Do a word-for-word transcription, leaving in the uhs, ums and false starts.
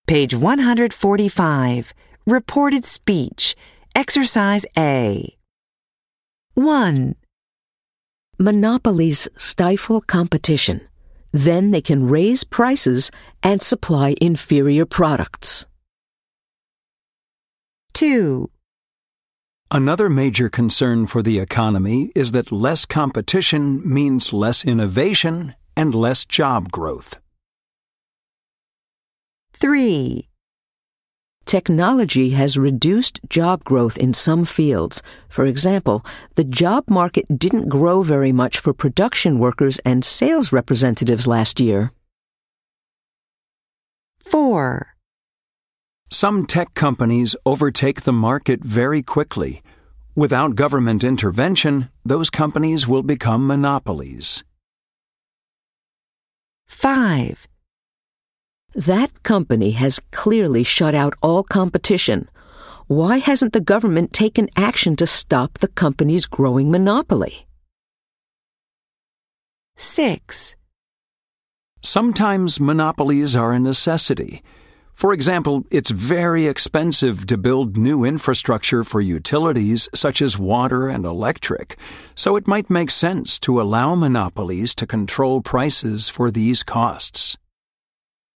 Page one hundred forty-five. Reported speech. Exercise A. one. Monopolies stifle competition. Then they can raise prices and supply inferior products. two. Another major concern for the economy is that less competition means less innovation and less job growth. three. Technology has reduced job growth in some fields. For example, the job market didn't grow very much for production workers and sales representatives last year. four. Some tech companies overtake the market very quickly. Without government intervention, those companies will become monopolies. five. That company has clearly shut out all competition. Why hasn't the government taken action to stop the company's growing monopoly? six. Sometimes monopolies are a necessity. For example, it's very expensive to build new infrastructure for utilities such as water and electric, so it might make sense to allow monopolies to control prices for these costs.